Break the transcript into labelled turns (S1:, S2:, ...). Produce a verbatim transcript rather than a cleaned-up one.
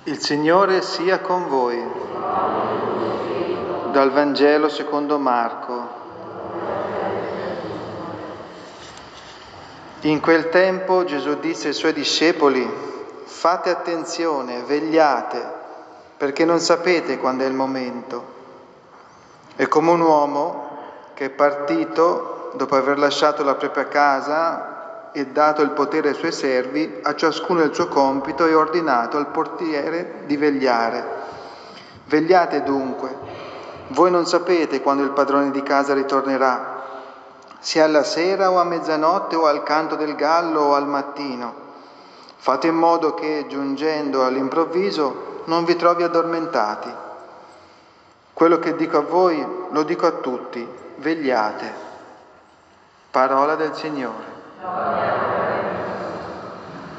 S1: Il Signore sia con voi. Dal Vangelo secondo Marco. In quel tempo Gesù disse ai Suoi discepoli: fate attenzione, vegliate, perché non sapete quando è il momento. È come un uomo che è partito dopo aver lasciato la propria casa e dato il potere ai suoi servi, a ciascuno il suo compito, e ordinato al portiere di vegliare. Vegliate dunque, voi non sapete quando il padrone di casa ritornerà, sia alla sera o a mezzanotte o al canto del gallo o al mattino. Fate in modo che, giungendo all'improvviso, non vi trovi addormentati. Quello che dico a voi lo dico a tutti, vegliate. Parola del Signore.